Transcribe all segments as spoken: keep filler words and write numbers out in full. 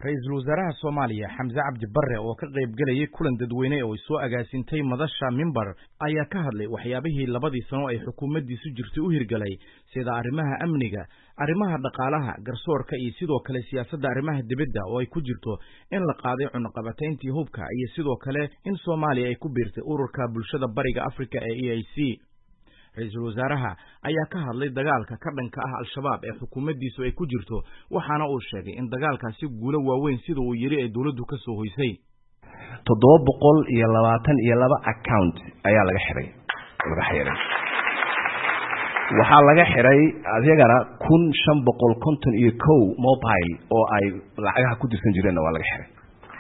Ra'iisul Wasaaraha Soomaaliya Xamse Cabdi Barre oo ka qayb galayay kulan dadweyne oo soo agaasintay madasha Mimbar ayaa ka hadlay waxyaabihii labadii sano ay xukuumaddiisu jirtay u hirgalay sida arrimaha amniga, arrimaha dhaqaalaha, garsoorka iyo sidoo kale siyaasadda arrimaha dibadda oo ay ku jirto in la qaaday cunaqabatayntii hubka iyo sidoo kale in Soomaaliya ay ku biirtay ururka bulshada bariga Afrika ee E A C. Ra'iisul Wasaaraha ayaa ka hadlay dagaalka ka dhanka ah Al-Shabaab ee xukuumaddiisu ay ku jirto waxaana uu sheegay in dagaalkaasi guulo waaweyn sida uu yiri ay dawladdu ka soo hoysay toddoba boqol iyo labaatan iyo laba account ayaa laga xiray laga xiray waxa laga xiray adeegana kun shan boqol konton iyo kow mobile oo ay lacagaha ku dirsan jireen waa laga xiray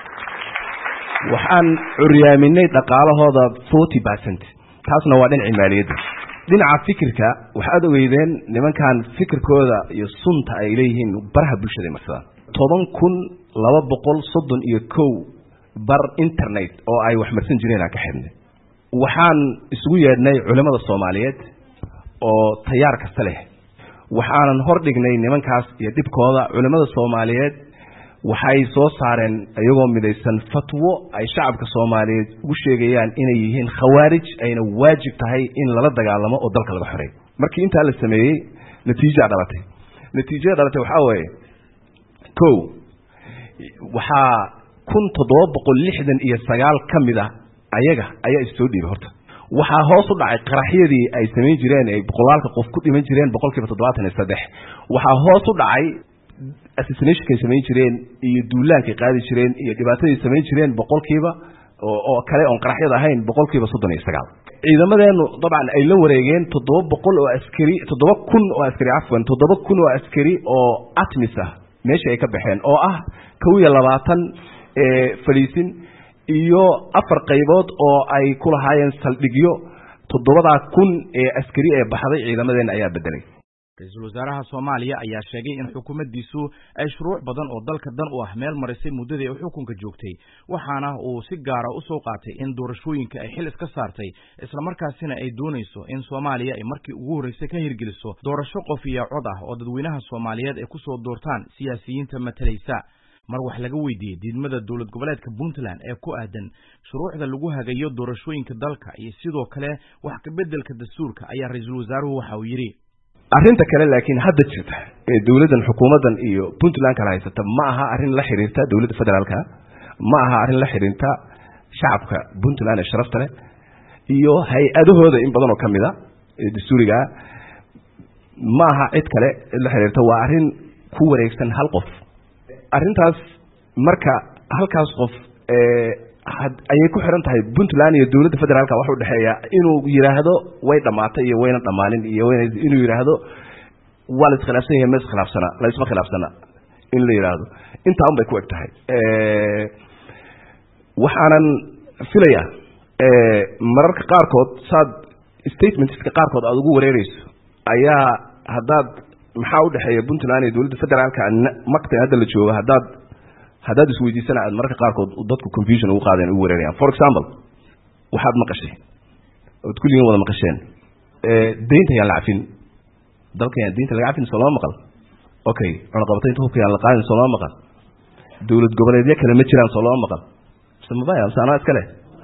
waxaan curyaaminay dhaqaalahooda forty percent taasna waa dhinacii maaliyadda dhinaca fikirka waxaad ogeydeen nimankan fikirkooda iyo sunta ay leeyihiin baraha bulshada marsan toban kun laba boqol soddon iyo kow bar internet oo ay wax marsan jireen ka xidhnay waxaan isugu yeedhnay culimada Soomaaliyeed oo tayaar kasta leh waxaanan hor dhignay nimankaas iyo dibkooda culimada Soomaaliyeed waxay soo saareen ayagoo midaysan fatwo ay shacabka Soomaaliyeed ugu sheegayaan inay yihiin khawaarij ayna waajib tahay in lala dagaalamo oo dalka laga xoreeyo markii inta la sameeyay natiijo dhalatay natiijada dhalatay waxa weeye kow waxa kun toddoba boqol lixdan iyo sagaal kamid ah ayaga ayaa isoo dhiibay horta waxa hoos u dhacay qaraxyadii ay sameeyeen jireen ay boqolaalka qof ku dhiman jireen boqolkiiba toddobaatan iyo saddex waxa hoos u dhacay assassination kay sameeyeen jireen iyo duulaanka qaadi jireen iyo dhibaatadii sameeyeen jireen boqolkiiba oo kale oo qaraxyada ahayn boqolkiiba soddon iyo sagaal ciidamadeenu dabcan ay la wareegeen toddoba boqol oo askari toddoba kun oo askari afwan toddoba kun oo askari oo atmis ah meesha ay ka baxeen oo ah kow iyo labaatan ee faliisin iyo afar qaybood oo ay ku lahaayeen saldhigyo toddobada kun ee askari ee baxday ciidamadeena ayaa bedelay Ra'iisul Wasaaraha Soomaaliya ayaa sheegay in xukuumaddiisu ay shuruuc badan oo dalka dan u ah meel marisay muddadii ay xukunka joogtay waxaana uu si gaar ah u soo qaatay in doorashooyinka ay xil iska saartay isla markaasina ay doonayso in Soomaaliya ay markii ugu horeysay ka hirgeliso doorasho qof iyo cod ah oo dadweynaha Soomaaliyeed ay ku soo doortaan siyaasiyiinta matalaysa mar wax laga weydiiyay diidmada dawlad goboleedka Puntland ee ku aadan shuruucda lagu hagayo doorashooyinka dalka iyo sidoo kale wax ka bedelka dastuurka ayaa Ra'iisul Wasaaruhu waxa uu yiri arrinta kale laakiin hadda jirta ee dawladdan xukuumadan iyo Puntland kala haysata ma aha arrin la xiriirta dawladda federaalka ma aha arrin la xiriirta shacabka Puntland ee sharafta leh iyo hay'adahooda in badan oo kamid ah ee dastuuriga ma aha cid kale la xiriirta waa arrin ku wareegsan hal qof arrintaas marka halkaas qof ee ayay ku xiran tahay Puntland iyo dawladda federaalka waxa u dhaxeeya inuu yiraahdo way dhamaatay iyo wayna dhamaanin iyo inuu yiraahdo wal iskhilaafsan yahay ma iskhilaafsana la isma khilaafsana in la yiraahdo inta un bay ku eg tahay ee waxaanan filaya ee mararka qaarkood saad statementska qaarkood aad ugu wareerayso ayaa hadaad maxaa u dhaxeeya Puntland iyo dawladda federaalka maqtay hadda la joogo hadaad hadaad isku weydiisana aad marka qaarkood dadku confusion ugu qaadeen ugu wareerayaan for example waxaad maqashay oo kulliin wada maqasheen ee deynta yaa la cafin dalka yaa deynta laga cafin soo maqal okay ana qabatay intuu ka la qaadin soo maqal dawlad goboleedyo kale ma jiraan soo maqal samabaya sana iskale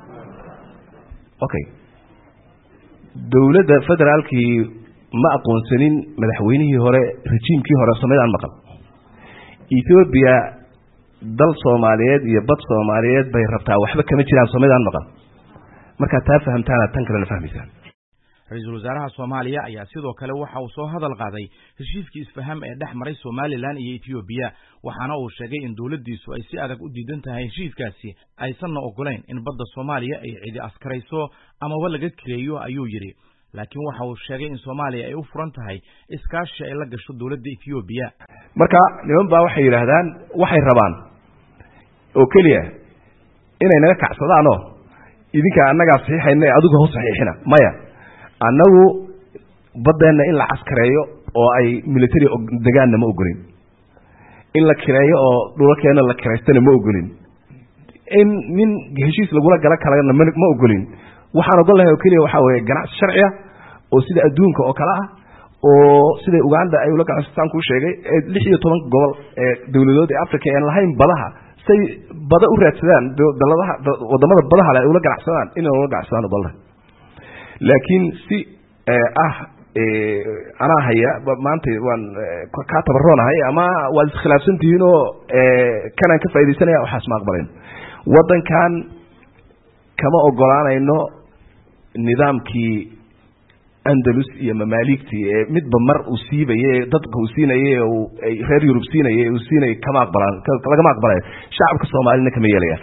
okay dawladda federaalkii ma aqoonsanin madaxweynihii hore rejiimkii hore Soomaaliya maqal Ethiopia dal Soomaaliyeed iyo bad Soomaaliyeed bay rabtaa waxba kama jiraan Soomaaliya maqal marka taa fahamtaana tan kale la fahmaysan Ra'iisul Wasaaraha Soomaaliya ayaa sidoo kale waxa uu soo hadal qaaday heshiiskii isfaham ee dhex maray Somaliland iyo Ethiopia waxaana uu sheegay in dawladdiisu ay si adag u diidan tahay heshiiskaasi aysan ogoleen in badda Soomaaliya ay cidi askarayso ama wala laga kireeyo ayuu yiri laakiin waxa uu sheegay in Soomaaliya ay u furan tahay iskaashi ay la gasho dawladda Ethiopia marka niman baa waxay yiraahdaan waxay rabaan oo kaliya inay naga kacsadaan oo idinka annaga saxiixayna adigu hoos saxiixina maya annagu badeena in la askareeyo oo ay military deegaanna ma ogolin in la kireeyo oo dhulkeena la kireystana ma ogolin in min heshiis lagu la gala kala ma ogolin waxaan ogolahay oo kaliya waxa weeye ganacsi sharci ah oo sida adduunka oo kala ah oo sida Uganda ay ula ganacsataan ku sheegay lix iyo toban gobol ee dawladood ee Afrika aan lahayn badaha say bada u raadsadaan daladaha wadamada badaha ay ula ganacsadaan in ula ganacsadaan badaha laakiin si ah ee ana haya maanta waan ka tabaroonahay ama waa iskhilaafsantihiin oo ee kana ka faa'iideysanaya waxaas ma aqbaleen wadankan kama ogolaanayno nidaamkii Andalus iyo mamaaligtii ee midba mar uu siibay dadka uu siinayay oo ay reer Yurub siinayay uu siinay kama aqbalaan laga ma aqbalay shacabka Soomaaliyeed kama yeelaya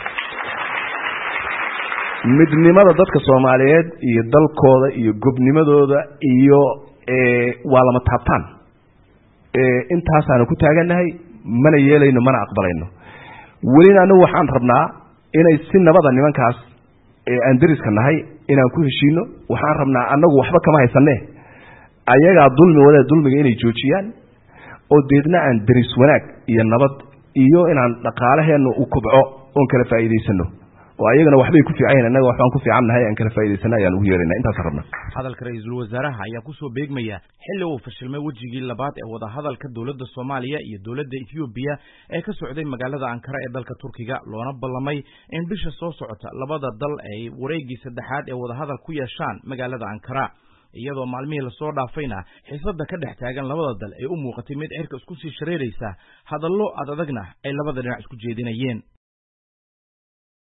midnimada dadka Soomaaliyeed iyo dalkooda iyo gobnimadooda iyo ee waa lama taabtaan ee intaas aan ku taaganahay mana yeelayno mana aqbalayno welina anu waxaan rabnaa inay si nabada nimankaas ee aan dariska nahay inaan ku heshiino waxaan rabnaa anagu waxba kama haysanne ayaga dulmi wada dulmiga inay joojiyaan oo deedna aan daris wanaag iyo nabad iyo inaan dhaqaalaheena u kubco oo kala faa'iideysano oo ayagana waxbay ku fiicayeen anaga waxaan ku fiicannahay aan kala faa'iideysana ayaan u yeelanaa intaas rabna hadalka ra'iisul wasaaraha ayaa ku soo beegmaya xilli uu fashilmay wajigii labaad ee wada hadalka dawladda Soomaaliya iyo dawladda Ethiopia ee ka socday magaalada Ankara ee dalka Turkiga loona ballamay in bisha soo socota labada dal ay wareegii saddexaad ee wada hadal ku yeeshaan magaalada Ankara iyadoo maalmihii la soo dhaafayna xiisadda ka dhex taagan labada dal ay u muuqatay mid cirka isku sii shareeraysa hadallo adadagna ay labada dhinac isku jeedinayeen